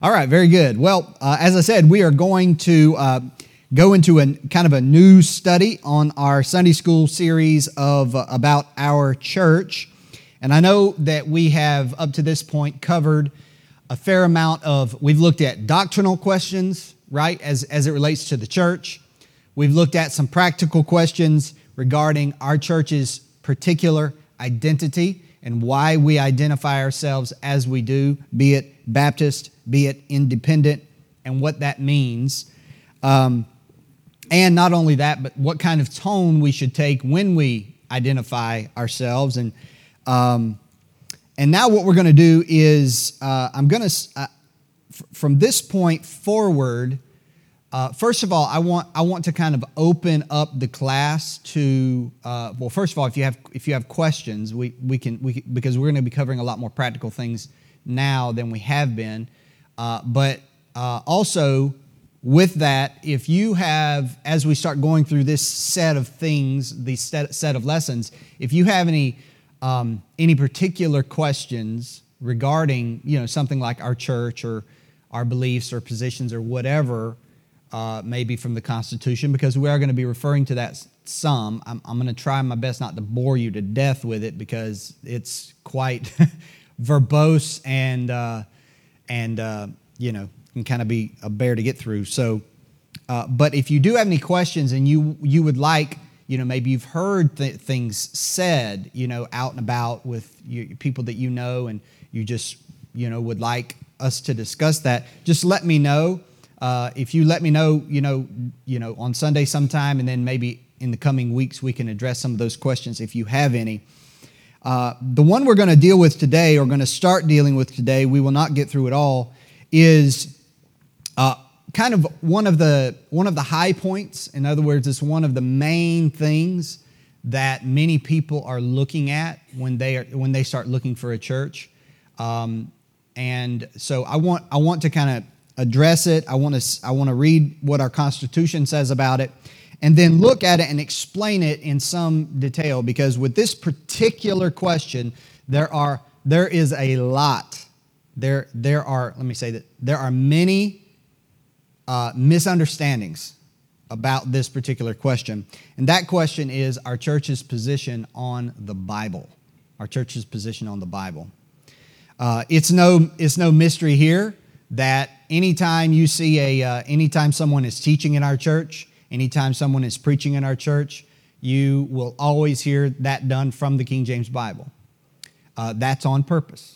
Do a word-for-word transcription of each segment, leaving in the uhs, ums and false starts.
All right, very good. Well, uh, as I said, we are going to uh, go into a kind of a new study on our Sunday school series of uh, about our church. And I know that we have, up to this point, covered a fair amount of, we've looked at doctrinal questions, right, as, as it relates to the church. We've looked at some practical questions regarding our church's particular identity and why we identify ourselves as we do, be it Baptist, be it independent, and what that means. Um, and not only that, but what kind of tone we should take when we identify ourselves. And um, and now what we're going to do is, uh, I'm going to, uh, f- from this point forward, Uh, first of all, I want I want to kind of open up the class to uh, well. First of all, if you have if you have questions, we we can we can, because we're going to be covering a lot more practical things now than we have been. Uh, but uh, also with that, if you have, as we start going through this set of things, these set, set of lessons, if you have any um, any particular questions regarding you know something like our church or our beliefs or positions or whatever. Uh, maybe from the Constitution, because we are going to be referring to that some. I'm, I'm going to try my best not to bore you to death with it because it's quite verbose and uh, and uh, you know can kind of be a bear to get through. So, uh, but if you do have any questions and you you would like, you know, maybe you've heard th- things said, you know, out and about with you, people that you know, and you just you know would like us to discuss that, just let me know. Uh, if you let me know, you know, you know, on Sunday sometime, and then maybe in the coming weeks we can address some of those questions if you have any. Uh, the one we're going to deal with today, or going to start dealing with today, we will not get through it all, is uh, kind of one of the one of the high points. In other words, it's one of the main things that many people are looking at when they are when they start looking for a church. Um, and so I want I want to kind of address it. I want to I want to read what our Constitution says about it, and then look at it and explain it in some detail. Because with this particular question, there are there is a lot. There there are let me say that there are many uh, misunderstandings about this particular question, and that question is our church's position on the Bible. Our church's position on the Bible. Uh, it's no it's no mystery here that anytime you see a, uh, anytime someone is teaching in our church, anytime someone is preaching in our church, you will always hear that done from the King James Bible. Uh, that's on purpose.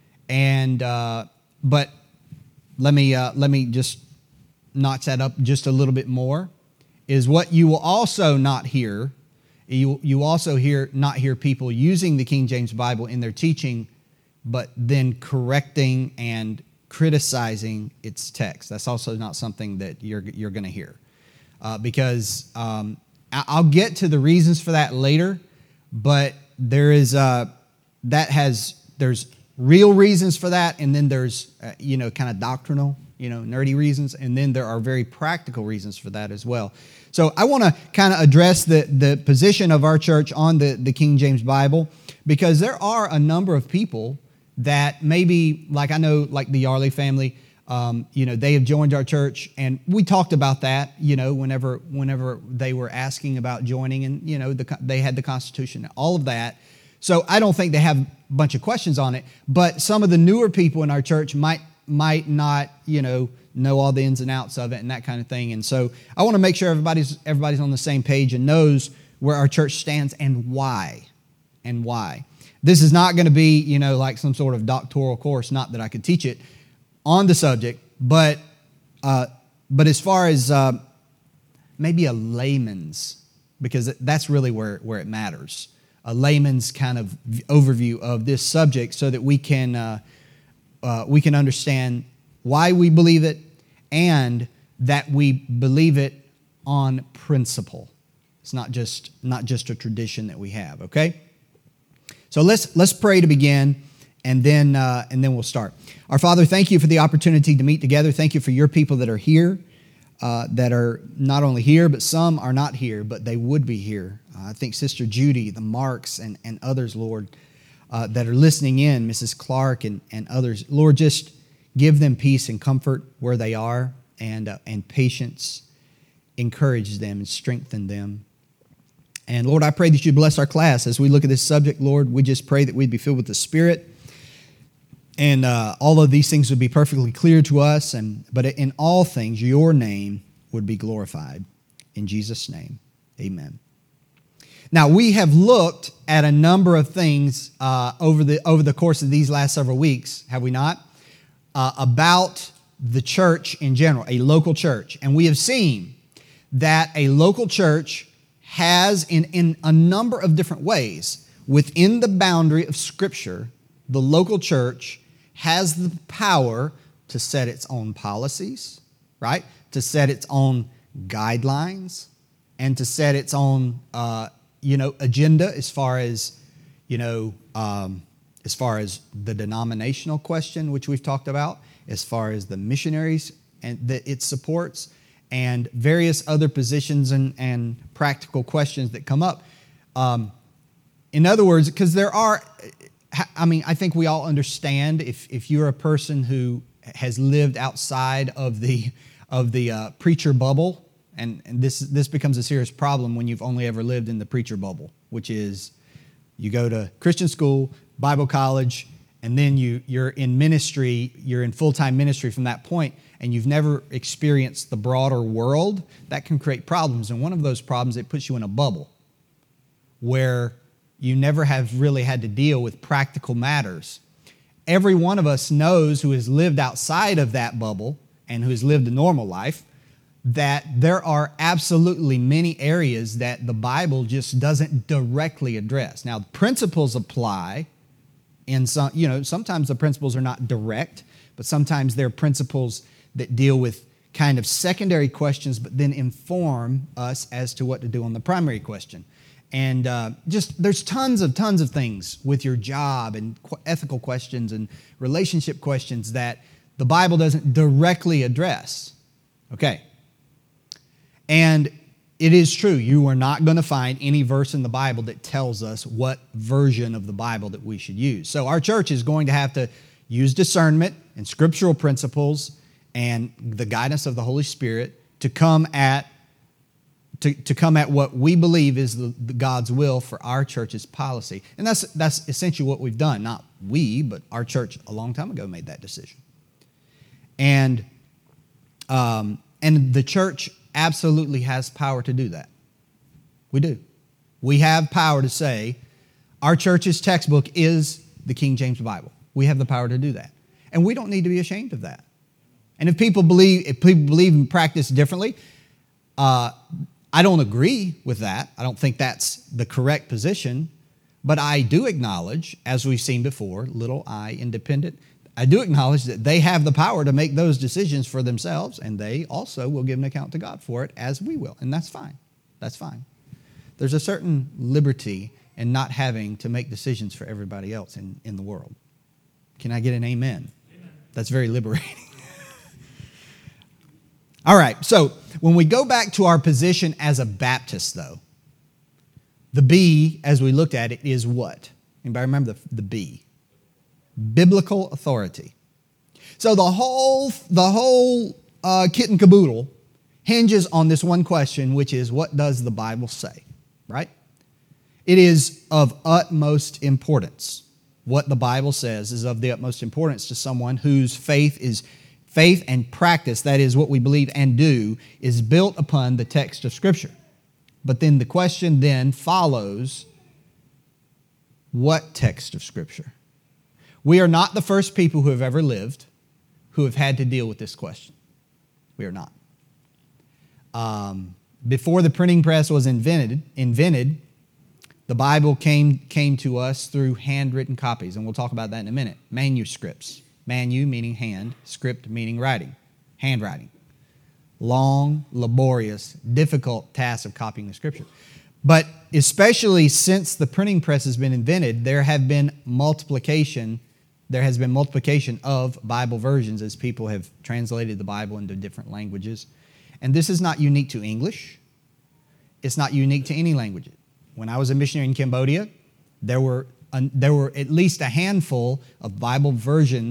And uh, but let me uh, let me just notch that up just a little bit more. Is what you will also not hear. You you also hear not hear people using the King James Bible in their teaching, but then correcting and criticizing its text. That's also not something that you're you're going to hear, uh, because um, I'll get to the reasons for that later. But there is uh, that has there's real reasons for that, and then there's uh, you know kind of doctrinal, you know, nerdy reasons, and then there are very practical reasons for that as well. So I want to kind of address the the position of our church on the the King James Bible, because there are a number of people that maybe, like I know, like the Yarley family, um, you know, they have joined our church, and we talked about that, you know, whenever whenever they were asking about joining, and you know, the, they had the Constitution, all of that. So I don't think they have a bunch of questions on it, but some of the newer people in our church might might not, you know, know all the ins and outs of it and that kind of thing. And so I want to make sure everybody's everybody's on the same page and knows where our church stands and why, and why. This is not going to be, you know, like some sort of doctoral course, not that I could teach it on the subject, but uh, but as far as uh, maybe a layman's, because that's really where, where it matters, a layman's kind of overview of this subject, so that we can uh, uh, we can understand why we believe it, and that we believe it on principle. It's not just not just a tradition that we have. Okay. So let's let's pray to begin, and then uh, and then we'll start. Our Father, thank you for the opportunity to meet together. Thank you for your people that are here, uh, that are not only here, but some are not here, but they would be here. Uh, I think Sister Judy, the Marks, and, and others, Lord, uh, that are listening in, Missus Clark and, and others. Lord, just give them peace and comfort where they are, and uh, and patience. Encourage them and strengthen them. And Lord, I pray that you bless our class as we look at this subject. Lord, we just pray that we'd be filled with the Spirit, and uh, all of these things would be perfectly clear to us. And but in all things, your name would be glorified. In Jesus' name, amen. Now, we have looked at a number of things uh, over the over the course of these last several weeks, have we not? Uh, about the church in general, a local church. And we have seen that a local church has, in, in a number of different ways, within the boundary of Scripture, the local church has the power to set its own policies, right? To set its own guidelines, and to set its own, uh, you know, agenda as far as, you know, um, as far as the denominational question, which we've talked about, as far as the missionaries and that it supports, and various other positions and, and practical questions that come up. Um, in other words, because there are, I mean, I think we all understand if, if you're a person who has lived outside of the of the uh, preacher bubble, and, and this this becomes a serious problem when you've only ever lived in the preacher bubble, which is you go to Christian school, Bible college, and then you, you're in ministry, you're in full-time ministry from that point, and you've never experienced the broader world. That can create problems. And one of those problems, it puts you in a bubble where you never have really had to deal with practical matters. Every one of us knows, who has lived outside of that bubble and who has lived a normal life, that there are absolutely many areas that the Bible just doesn't directly address. Now, principles apply. In some, you know, sometimes the principles are not direct, but sometimes they're principles that deal with kind of secondary questions, but then inform us as to what to do on the primary question. And uh, just there's tons of tons of things with your job and qu- ethical questions and relationship questions that the Bible doesn't directly address. Okay. And it is true, you are not going to find any verse in the Bible that tells us what version of the Bible that we should use. So our church is going to have to use discernment and scriptural principles and the guidance of the Holy Spirit to come at to, to come at what we believe is the, the God's will for our church's policy. And that's that's essentially what we've done. Not we, but our church a long time ago made that decision. And um, and the church absolutely has power to do that. We do. We have power to say our church's textbook is the King James Bible. We have the power to do that. And we don't need to be ashamed of that. And if people believe if people believe and practice differently, uh, I don't agree with that. I don't think that's the correct position. But I do acknowledge, as we've seen before, little I independent, I do acknowledge that they have the power to make those decisions for themselves, and they also will give an account to God for it, as we will. And that's fine. That's fine. There's a certain liberty in not having to make decisions for everybody else in, in the world. Can I get an amen? Amen. That's very liberating. All right, so when we go back to our position as a Baptist, though, the B, as we looked at it, is what? Anybody remember the, the B? Biblical authority. So the whole, the whole uh, kit and caboodle hinges on this one question, which is, what does the Bible say? Right? It is of utmost importance. What the Bible says is of the utmost importance to someone whose faith is faith and practice, that is what we believe and do, is built upon the text of Scripture. But then the question then follows, what text of Scripture? We are not the first people who have ever lived who have had to deal with this question. We are not. Um, before the printing press was invented, invented, the Bible came, came to us through handwritten copies, and we'll talk about that in a minute. Manuscripts. Manu meaning hand, script meaning writing, handwriting. Long, laborious, difficult task of copying the Scripture. But especially since the printing press has been invented, there have been multiplication. There has been multiplication of Bible versions as people have translated the Bible into different languages. And this is not unique to English. It's not unique to any language. When I was a missionary in Cambodia, there were, uh, there were at least a handful of Bible versions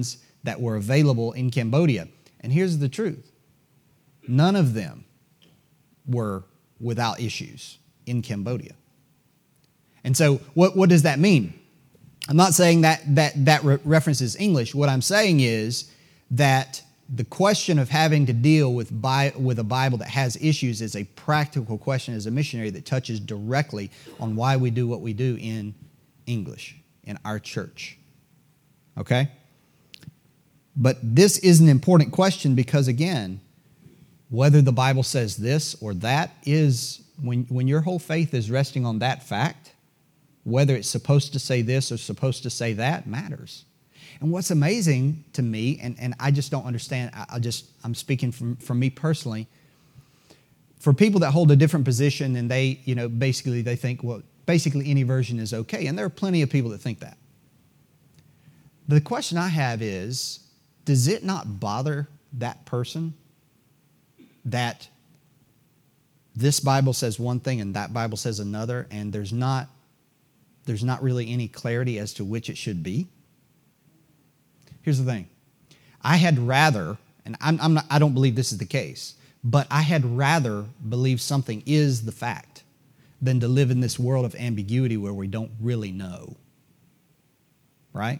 that were available in Cambodia. And here's the truth. None of them were without issues in Cambodia. And so what, what does that mean? I'm not saying that that, that re- references English. What I'm saying is that the question of having to deal with, Bi- with a Bible that has issues is a practical question as a missionary that touches directly on why we do what we do in English, in our church. Okay? But this is an important question because, again, whether the Bible says this or that is, when, when your whole faith is resting on that fact, whether it's supposed to say this or supposed to say that matters. And what's amazing to me, and, and I just don't understand, I, I just, I'm speaking from, from me personally, for people that hold a different position and they, you know, basically they think, well, basically any version is okay. And there are plenty of people that think that. The question I have is, does it not bother that person that this Bible says one thing and that Bible says another, and there's not, there's not really any clarity as to which it should be? Here's the thing. I had rather, and I'm, I'm not, I don't believe this is the case, but I had rather believe something is the fact than to live in this world of ambiguity where we don't really know. Right?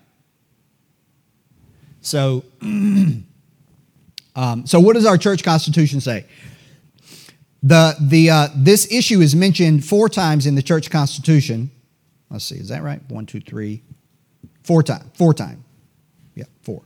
So, um, so what does our church constitution say? The, the, uh, this issue is mentioned four times in the church constitution. Let's see, is that right? One, two, three, four times. Four times. Yeah, four.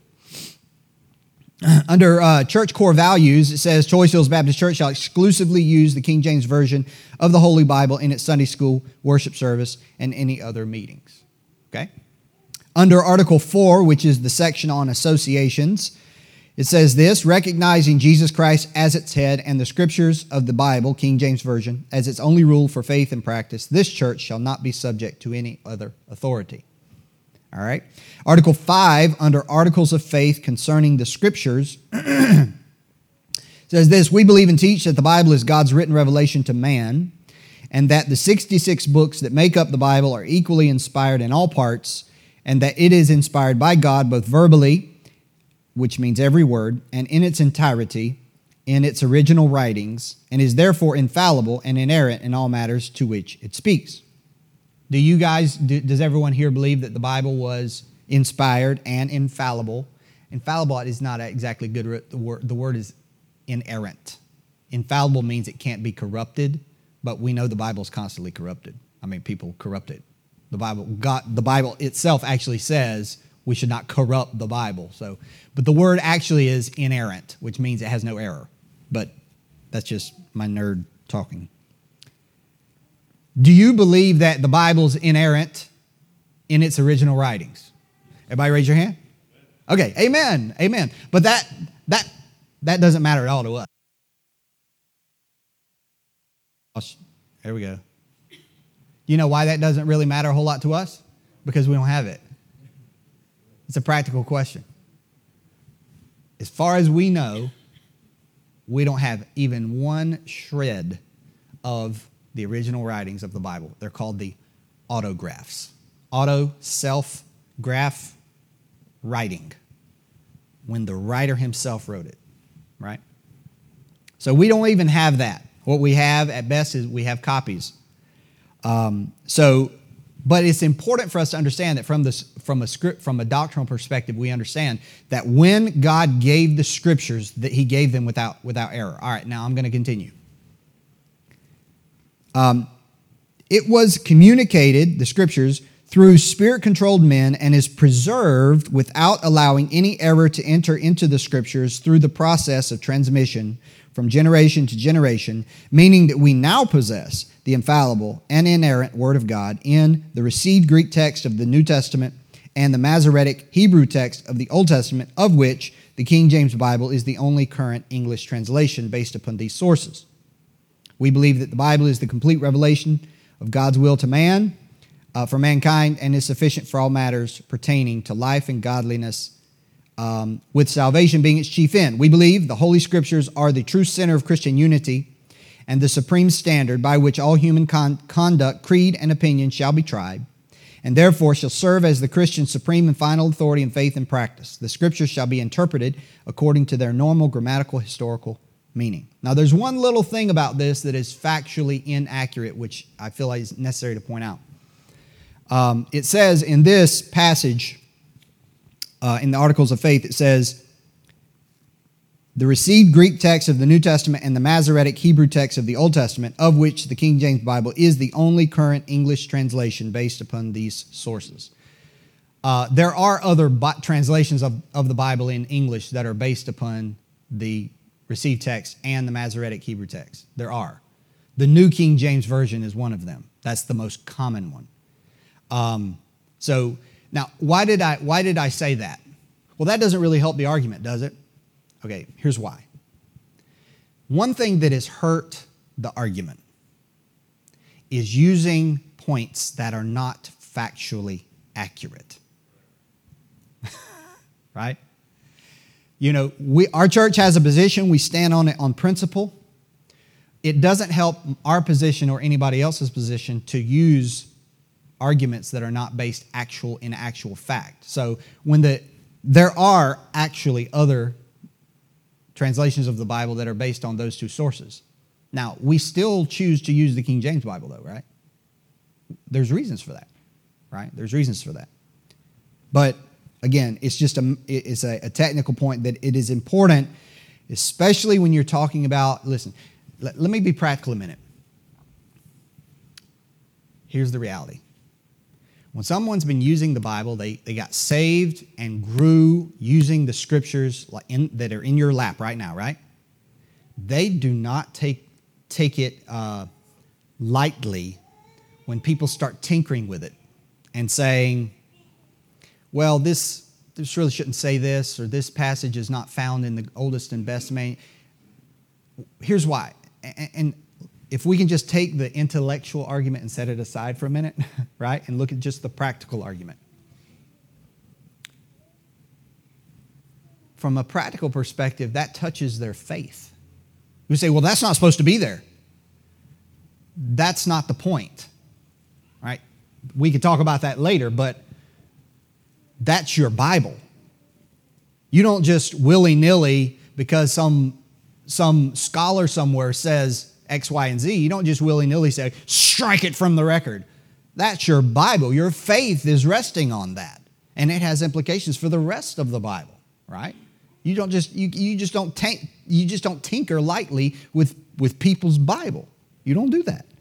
Under uh, church core values, it says Choice Hills Baptist Church shall exclusively use the King James Version of the Holy Bible in its Sunday school, worship service, and any other meetings. Okay? Under Article four, which is the section on associations, it says this: recognizing Jesus Christ as its head and the scriptures of the Bible, King James Version, as its only rule for faith and practice, this church shall not be subject to any other authority. All right. Article five, under Articles of Faith concerning the Scriptures, says this: we believe and teach that the Bible is God's written revelation to man, and that the sixty-six books that make up the Bible are equally inspired in all parts, and that it is inspired by God both verbally, which means every word, and in its entirety, in its original writings, and is therefore infallible and inerrant in all matters to which it speaks. Do you guys, do, does everyone here believe that the Bible was inspired and infallible? Infallible is not exactly good. The word, the word is inerrant. Infallible means it can't be corrupted, but we know the Bible is constantly corrupted. I mean, people corrupt it. The Bible, God, the Bible itself actually says we should not corrupt the Bible. So, but the word actually is inerrant, which means it has no error. But that's just my nerd talking. Do you believe that the Bible's inerrant in its original writings? Everybody raise your hand? Okay, amen, amen. But that that that doesn't matter at all to us. There we go. You know why that doesn't really matter a whole lot to us? Because we don't have it. It's a practical question. As far as we know, we don't have even one shred of the original writings of the Bible. They're called the autographs. Auto, self, graph, writing. When the writer himself wrote it, right? So we don't even have that. What we have at best is we have copies. Um, so, but it's important for us to understand that from this, from a script, from a doctrinal perspective, we understand that when God gave the scriptures, that He gave them without without error. All right, now I'm going to continue. Um, it was communicated, the scriptures, through spirit-controlled men and is preserved without allowing any error to enter into the scriptures through the process of transmission from generation to generation, meaning that we now possess the infallible and inerrant Word of God in the received Greek text of the New Testament and the Masoretic Hebrew text of the Old Testament, of which the King James Bible is the only current English translation based upon these sources. We believe that the Bible is the complete revelation of God's will to man, uh, for mankind, and is sufficient for all matters pertaining to life and godliness, um, with salvation being its chief end. We believe the Holy Scriptures are the true center of Christian unity and the supreme standard by which all human con- conduct, creed, and opinion shall be tried. and therefore shall serve as the Christian's supreme and final authority in faith and practice. The Scriptures shall be interpreted according to their normal grammatical historical meaning. Now, there's one little thing about this that is factually inaccurate, which I feel like is necessary to point out. Um, it says in this passage, uh, in the Articles of Faith, it says, the received Greek text of the New Testament and the Masoretic Hebrew text of the Old Testament, of which the King James Bible is the only current English translation based upon these sources. Uh, there are other bi- translations of, of the Bible in English that are based upon the received text and the Masoretic Hebrew text. There are. The New King James Version is one of them. That's the most common one. Um, so now, why did I why did I say that? Well, that doesn't really help the argument, does it? Okay, here's why. One thing that has hurt the argument is using points that are not factually accurate. Right? You know, we our church has a position, we stand on it on principle. It doesn't help our position or anybody else's position to use arguments that are not based actual in actual fact. So when the there are actually other translations of the Bible that are based on those two sources. Now, we still choose to use the King James Bible, though, right? There's reasons for that, right? There's reasons for that. But again, it's just a it's a, a technical point that it is important, especially when you're talking about. Listen, let, let me be practical a minute. Here's the reality. When someone's been using the Bible, they, they got saved and grew using the Scriptures in, that are in your lap right now, right? They do not take, take it uh, lightly when people start tinkering with it and saying, well, this, this really shouldn't say this, or this passage is not found in the oldest and best main. Here's why. And, and if we can just take the intellectual argument and set it aside for a minute, right, and look at just the practical argument. From a practical perspective, that touches their faith. We say, well, that's not supposed to be there. That's not the point, right? We could talk about that later, but that's your Bible. You don't just willy-nilly, because some, some scholar somewhere says X, Y, and Z, you don't just willy-nilly say, strike it from the record. That's your Bible. Your faith is resting on that. And it has implications for the rest of the Bible, right? You don't just you, you just don't tank, you just don't tinker lightly with, with people's Bible. You don't do that.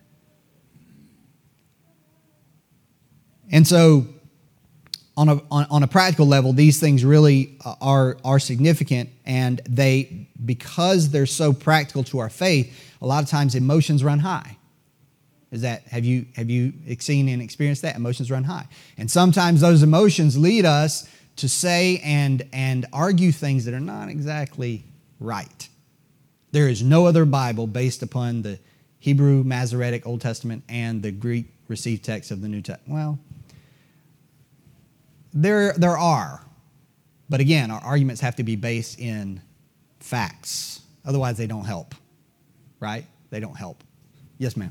And so on a on, on a practical level, these things really are are significant, and they, because they're so practical to our faith, a lot of times emotions run high. Is that, have you have you seen and experienced that? Emotions run high. And sometimes those emotions lead us to say and, and argue things that are not exactly right. There is no other Bible based upon the Hebrew Masoretic Old Testament and the Greek received text of the New Testament. Well, there, there are. But again, our arguments have to be based in facts. Otherwise, they don't help. Right? They don't help. Yes, ma'am.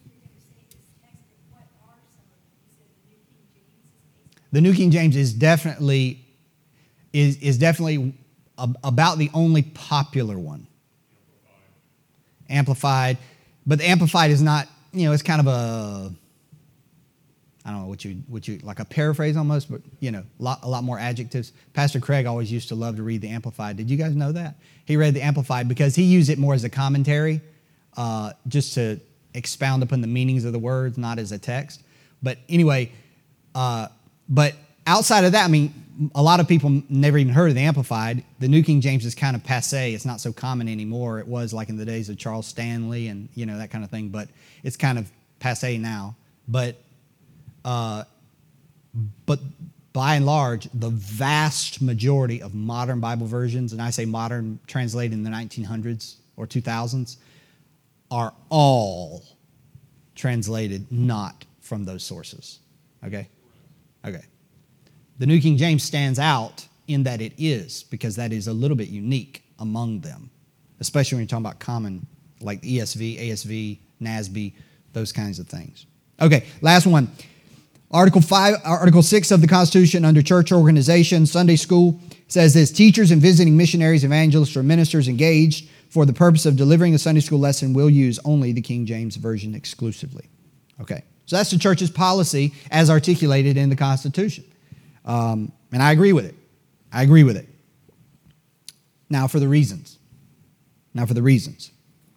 The New King James is definitely is is definitely about the only popular one. Amplified, but the Amplified is not. You know, it's kind of a. I don't know what you what you like a paraphrase almost, but you know, a lot, a lot more adjectives. Pastor Craig always used to love to read the Amplified. Did you guys know that? He read the Amplified because he used it more as a commentary, uh, just to expound upon the meanings of the words, not as a text. But anyway, uh, but outside of that, I mean, a lot of people never even heard of the Amplified. The New King James is kind of passé. It's not so common anymore. It was like in the days of Charles Stanley and you know that kind of thing. But it's kind of passé now. But Uh, but by and large, the vast majority of modern Bible versions, and I say modern, translated in the nineteen hundreds or two thousands, are all translated not from those sources. Okay? Okay. The New King James stands out in that it is, because that is a little bit unique among them, especially when you're talking about common, like E S V, A S V, N A S B, those kinds of things. Okay, last one. Article five, Article six of the Constitution under church organization, Sunday school, says this: teachers and visiting missionaries, evangelists, or ministers engaged for the purpose of delivering a Sunday school lesson will use only the King James Version exclusively. Okay, so that's the church's policy as articulated in the Constitution. Um, and I agree with it. I agree with it. Now for the reasons. Now for the reasons.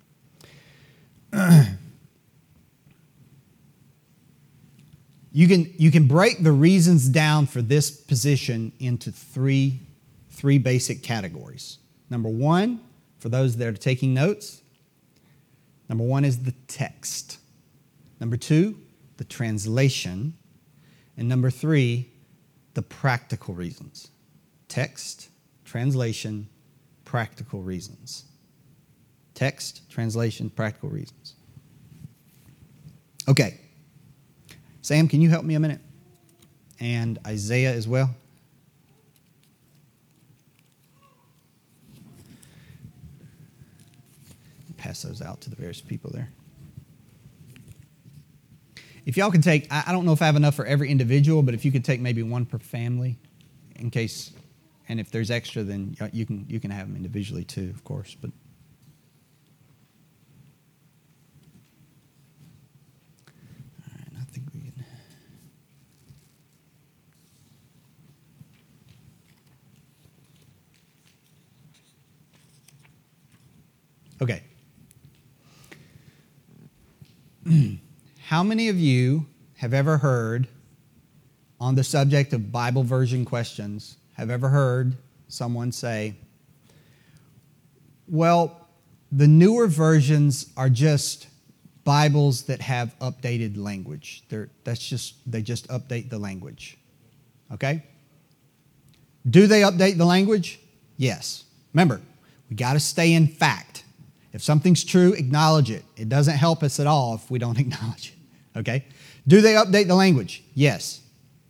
You can, you can break the reasons down for this position into three, three basic categories. Number one, for those that are taking notes, number one is the text. Number two, the translation. And number three, the practical reasons. Text, translation, practical reasons. Text, translation, practical reasons. Okay. Sam, can you help me a minute? And Isaiah as well. Pass those out to the various people there. If y'all could take, I don't know if I have enough for every individual, but if you could take maybe one per family in case, and if there's extra, then you can you can have them individually too, of course. But all right, I think we can. Okay. How many of you have ever heard, on the subject of Bible version questions, have ever heard someone say, well, the newer versions are just Bibles that have updated language. They're, that's just, they just update the language. Okay? Do they update the language? Yes. Remember, we got to stay in fact. If something's true, acknowledge it. It doesn't help us at all if we don't acknowledge it. Okay? Do they update the language? Yes.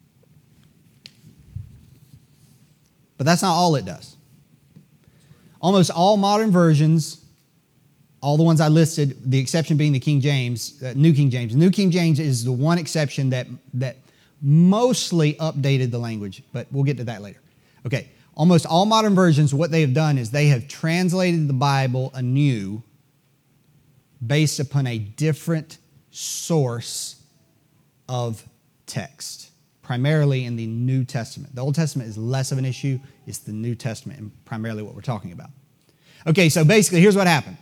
But that's not all it does. Almost all modern versions, all the ones I listed, the exception being the King James, uh, New King James. New King James is the one exception that, that mostly updated the language, but we'll get to that later. Okay. Almost all modern versions, what they have done is they have translated the Bible anew based upon a different source of text, primarily in the New Testament. The Old Testament is less of an issue. It's the New Testament and primarily what we're talking about. Okay, so basically, here's what happened.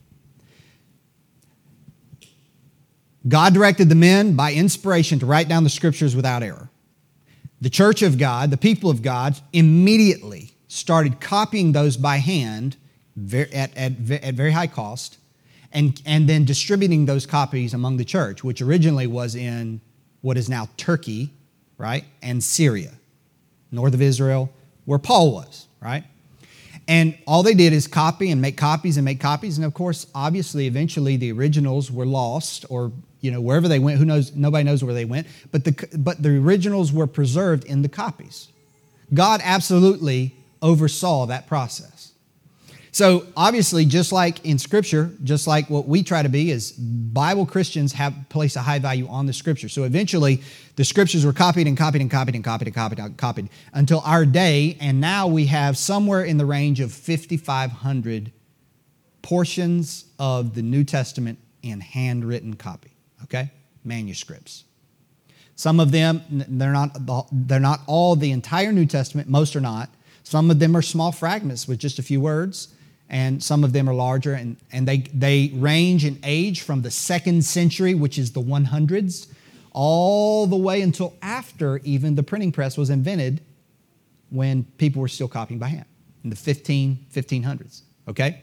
God directed the men by inspiration to write down the Scriptures without error. The church of God, the people of God, immediately started copying those by hand at, at, at very high cost and, and then distributing those copies among the church, which originally was in what is now Turkey, right, and Syria, north of Israel, where Paul was, right? And all they did is copy and make copies and make copies. And of course, obviously, eventually the originals were lost or you know, wherever they went, who knows, nobody knows where they went, but the, but the originals were preserved in the copies. God absolutely oversaw that process. So obviously, just like in Scripture, just like what we try to be is Bible Christians have place a high value on the Scripture. So eventually, the Scriptures were copied and copied and copied and copied and copied and copied until our day, and now we have somewhere in the range of fifty-five hundred portions of the New Testament in handwritten copy. Okay, manuscripts. Some of them, they're not, they're not all the entire New Testament. Most are not. Some of them are small fragments with just a few words, and some of them are larger, and, and they, they range in age from the second century, which is the hundreds, all the way until after even the printing press was invented, when people were still copying by hand in the fifteen, fifteen hundreds. Okay?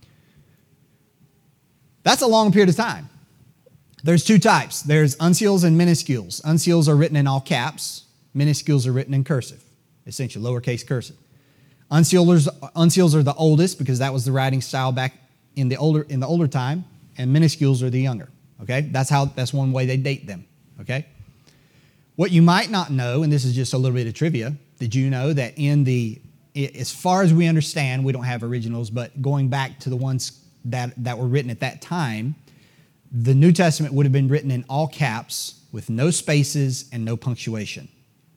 That's a long period of time. There's two types. There's uncials and minuscules. Uncials are written in all caps. Minuscules are written in cursive, essentially lowercase cursive. Uncials, uncials are the oldest because that was the writing style back in the older in the older time, and minuscules are the younger. Okay, that's how that's one way they date them. Okay. What you might not know, and this is just a little bit of trivia, did you know that in the as far as we understand, we don't have originals, but going back to the ones that that were written at that time, the New Testament would have been written in all caps with no spaces and no punctuation.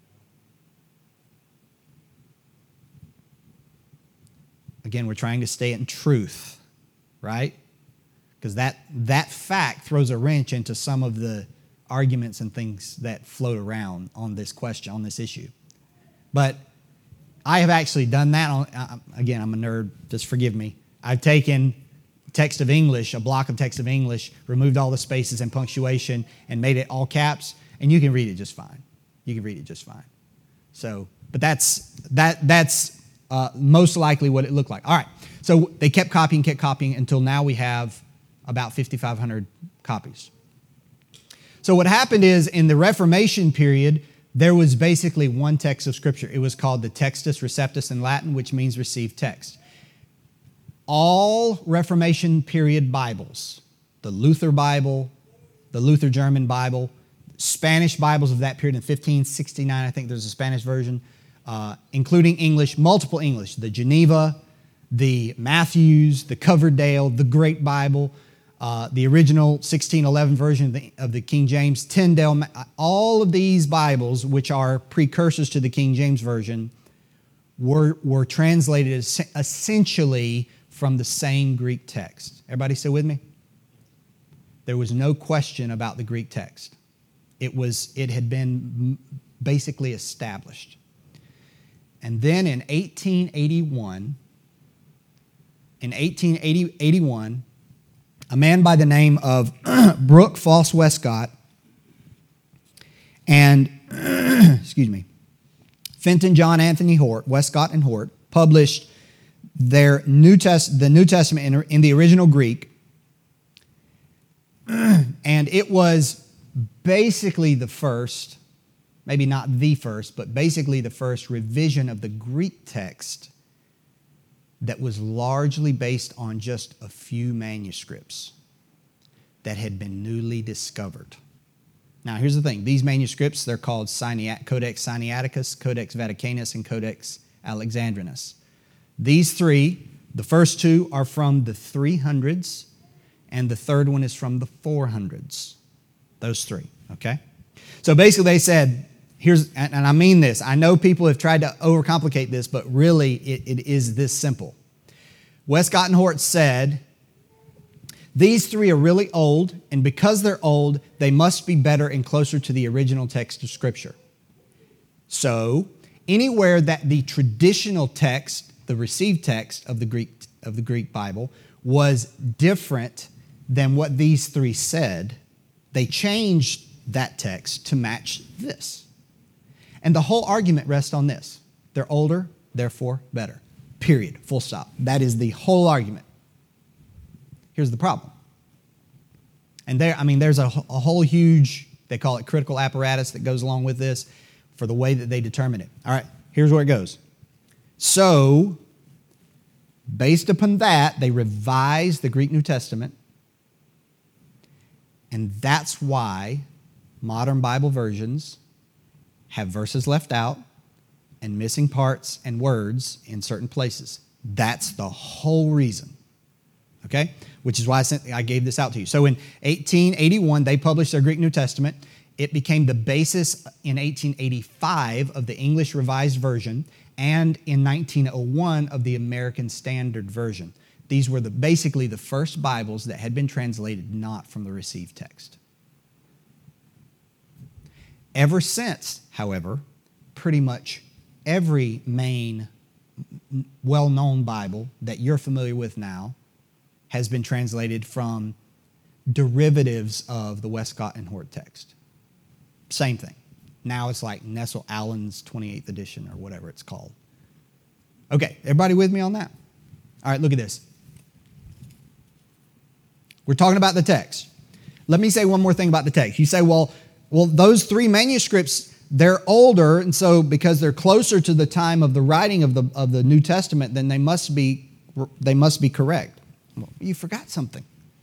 Again, we're trying to stay in truth, right? Because that, that fact throws a wrench into some of the arguments and things that float around on this question, on this issue. But I have actually done that. On, again, I'm a nerd, just forgive me. I've taken text of English, a block of text of English, removed all the spaces and punctuation, and made it all caps, and you can read it just fine. You can read it just fine. So, but that's that that's uh, most likely what it looked like. All right, so they kept copying, kept copying, until now we have about fifty-five hundred copies. So what happened is, in the Reformation period, there was basically one text of Scripture. It was called the Textus Receptus in Latin, which means received text. All Reformation period Bibles, the Luther Bible, the Luther German Bible, Spanish Bibles of that period in fifteen sixty-nine, I think there's a Spanish version, uh, including English, multiple English, the Geneva, the Matthews, the Coverdale, the Great Bible, uh, the original sixteen eleven version of the, of the King James, Tyndale, all of these Bibles, which are precursors to the King James Version, were, were translated essentially from the same Greek text. Everybody still with me? There was no question about the Greek text. It was, it had been basically established. And then in eighteen eighty-one, in eighteen eighty-one, a man by the name of Brooke Foss Westcott and, excuse me, Fenton John Anthony Hort, Westcott and Hort, published their New Test, the New Testament in, in the original Greek, and it was basically the first, maybe not the first, but basically the first revision of the Greek text that was largely based on just a few manuscripts that had been newly discovered. Now, here's the thing. These manuscripts, they're called Sinai- Codex Sinaiticus, Codex Vaticanus, and Codex Alexandrinus. These three, the first two are from the three hundreds, and the third one is from the four hundreds. Those three, okay? So basically they said, here's, and I mean this, I know people have tried to overcomplicate this, but really it, it is this simple. Westcott and Hort said, these three are really old, and because they're old, they must be better and closer to the original text of Scripture. So, anywhere that the traditional text, the received text of the Greek of the Greek Bible, was different than what these three said, they changed that text to match this. And the whole argument rests on this. They're older, therefore better. Period. Full stop. That is the whole argument. Here's the problem. And there, I mean, there's a, a whole huge, they call it critical apparatus that goes along with this for the way that they determine it. All right, here's where it goes. So, based upon that, they revised the Greek New Testament, and that's why modern Bible versions have verses left out and missing parts and words in certain places. That's the whole reason, okay? Which is why I, sent, I gave this out to you. So in eighteen eighty-one, they published their Greek New Testament. It became the basis in eighteen eighty-five of the English Revised Version, and in nineteen oh one of the American Standard Version. These were the, basically the first Bibles that had been translated not from the received text. Ever since, however, pretty much every main well-known Bible that you're familiar with now has been translated from derivatives of the Westcott and Hort text. Same thing. Now it's like Nestle Allen's twenty-eighth edition or whatever it's called. Okay, everybody with me on that? All right, look at this. We're talking about the text. Let me say one more thing about the text. You say, well, well, those three manuscripts, they're older, and so because they're closer to the time of the writing of the of the New Testament, then they must be they must be correct. Well, you forgot something.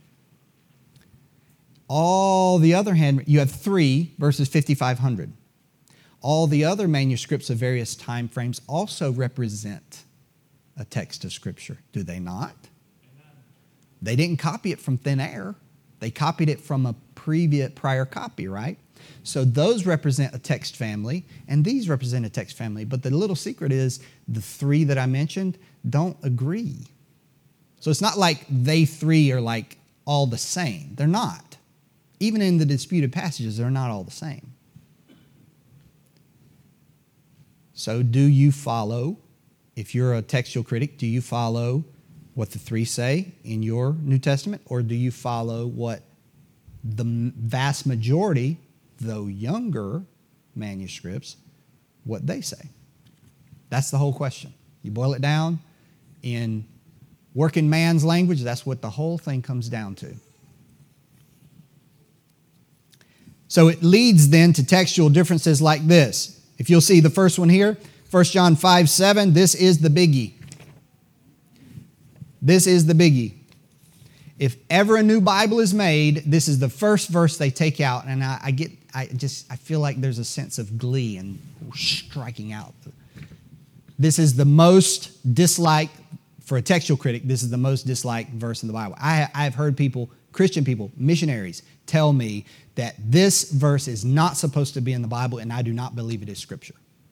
All the other hand, you have three versus fifty-five hundred. All the other manuscripts of various time frames also represent a text of Scripture, do they not? Amen. They didn't copy it from thin air. They copied it from a previous prior copy, right? So those represent a text family, and these represent a text family. But the little secret is the three that I mentioned don't agree. So it's not like they three are like all the same. They're not. Even in the disputed passages, they're not all the same. So do you follow, if you're a textual critic, do you follow what the three say in your New Testament, or do you follow what the vast majority, though younger manuscripts, what they say? That's the whole question. You boil it down in working man's language, that's what the whole thing comes down to. So it leads then to textual differences like this. If you'll see the first one here, First John five seven, this is the biggie. This is the biggie. If ever a new Bible is made, this is the first verse they take out, and I, I get, I just, I feel like there's a sense of glee and striking out. This is the most disliked, for a textual critic, this is the most disliked verse in the Bible. I, I've heard people, Christian people, missionaries, tell me that this verse is not supposed to be in the Bible, and I do not believe it is Scripture.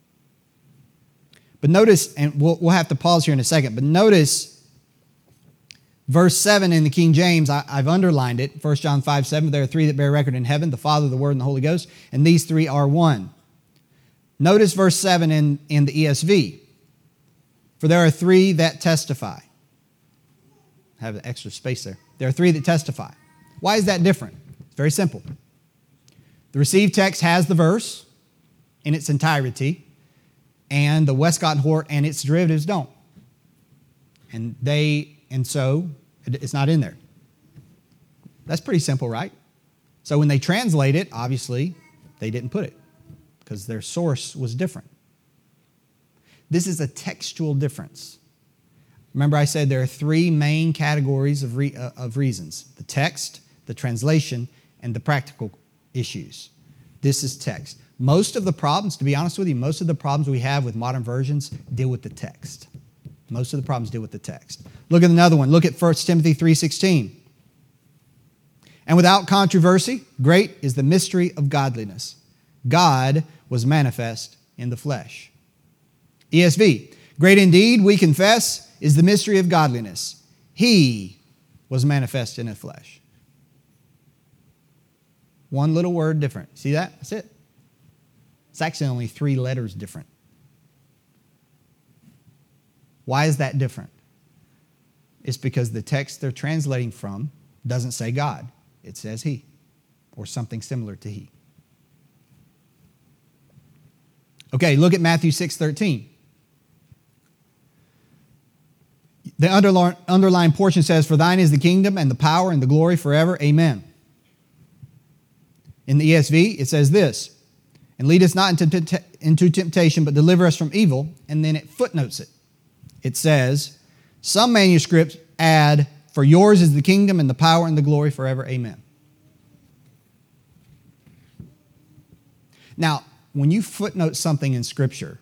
But notice, and we'll, we'll have to pause here in a second, but notice verse seven in the King James, I, I've underlined it, First John five seven, there are three that bear record in heaven, the Father, the Word, and the Holy Ghost, and these three are one. Notice verse seven in, in the E S V. For there are three that testify. I have an extra space there. There are three that testify. Why is that different? It's very simple. The received text has the verse in its entirety, and the Westcott and Hort and its derivatives don't. And they, and so it's not in there. That's pretty simple, right? So when they translate it, obviously, they didn't put it because their source was different. This is a textual difference. Remember I said there are three main categories of, re, uh, of reasons. The text, the translation, and the practical issues. This is text. Most of the problems, to be honest with you, most of the problems we have with modern versions deal with the text. Most of the problems deal with the text. Look at another one. Look at First Timothy three sixteen. And without controversy, great is the mystery of godliness. God was manifest in the flesh. E S V, great indeed, we confess, is the mystery of godliness. He was manifest in the flesh. One little word different. See that? That's it. It's actually only three letters different. Why is that different? It's because the text they're translating from doesn't say God. It says He, or something similar to He. Okay, look at Matthew six thirteen. The underline, underlined portion says, for thine is the kingdom and the power and the glory forever. Amen. In the E S V, it says this, and lead us not into, into temptation, but deliver us from evil. And then it footnotes it. It says, some manuscripts add, for yours is the kingdom and the power and the glory forever. Amen. Now, when you footnote something in Scripture,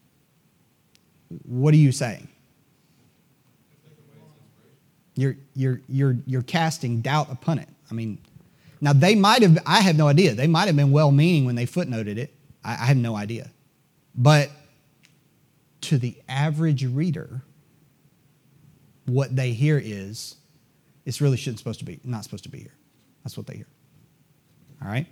what are you saying? You're, you're, you're, you're casting doubt upon it. I mean, now they might have, I have no idea. They might have been well-meaning when they footnoted it. I, I have no idea. But to the average reader, what they hear is, it's really shouldn't supposed to be, not supposed to be here. That's what they hear. All right?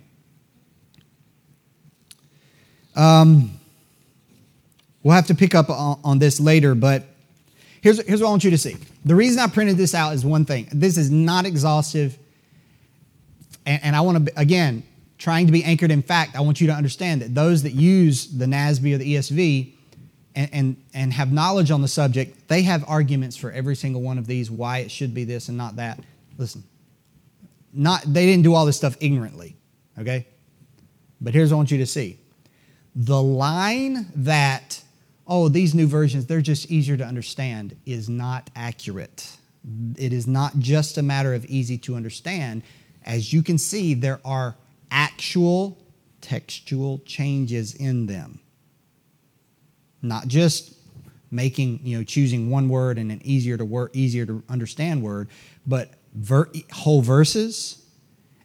Um, we'll have to pick up on, on this later, but here's, here's what I want you to see. The reason I printed this out is one thing. This is not exhaustive, and, and I want to, again, trying to be anchored in fact, I want you to understand that those that use the N A S B or the E S V and, and, and have knowledge on the subject, they have arguments for every single one of these, why it should be this and not that. Listen, not they didn't do all this stuff ignorantly, okay? But here's what I want you to see. The line that, oh, these new versions, they're just easier to understand, is not accurate. It is not just a matter of easy to understand. As you can see, there are actual textual changes in them. Not just making, you know, choosing one word and an easier to work, easier to understand word, but ver- whole verses,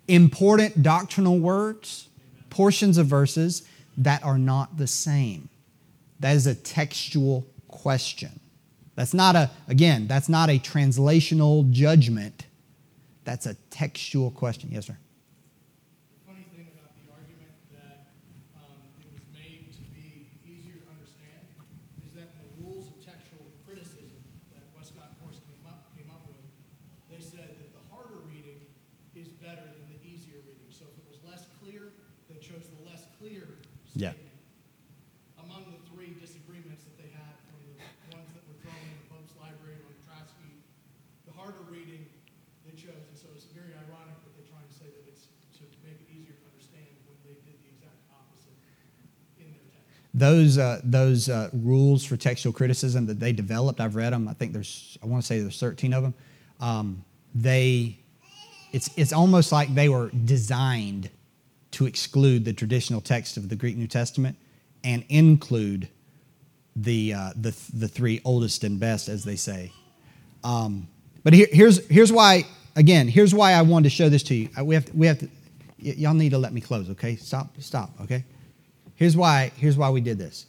important doctrinal words, portions of verses that are not the same. That is a textual question. That's not a, again, that's not a translational judgment. That's a textual question. Yes, sir? The funny thing about the argument that um, it was made to be easier to understand is that in the rules of textual criticism that Westcott and Hort came up, came up with, they said that the harder reading is better than the easier reading. So if it was less clear, they chose the less clear Yeah. statement. Among the three disagreements that they had from the ones that were thrown in the Pope's Library on Trotsky, the harder reading they chose. And so it's very ironic that they're trying to say that it's to make it easier to understand when they did the exact opposite in their text. Those uh, those uh, rules for textual criticism that they developed, I've read them. I think there's, I want to say there's thirteen of them. Um, they, it's it's almost like they were designed to exclude the traditional text of the Greek New Testament and include the uh, the the three oldest and best, as they say. Um, but here, here's here's why. Again, here's why I wanted to show this to you. We have to, we have to. Y- y'all need to let me close. Okay, stop, stop. Okay. Here's why. Here's why we did this.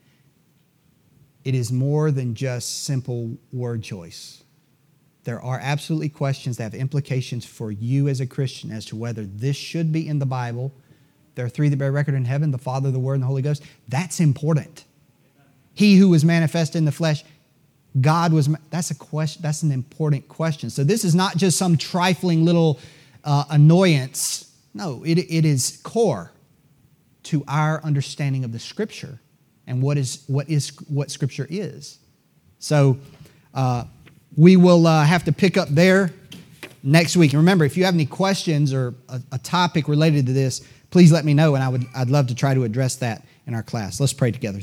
It is more than just simple word choice. There are absolutely questions that have implications for you as a Christian as to whether this should be in the Bible. There are three that bear record in heaven: the Father, the Word, and the Holy Ghost. That's important. He who was manifest in the flesh, God was. That's a question. That's an important question. So this is not just some trifling little uh, annoyance. No, it it is core to our understanding of the Scripture and what is what is what Scripture is. So uh, we will uh, have to pick up there next week. And remember, if you have any questions or a, a topic related to this, please let me know, and I would I'd love to try to address that in our class. Let's pray together.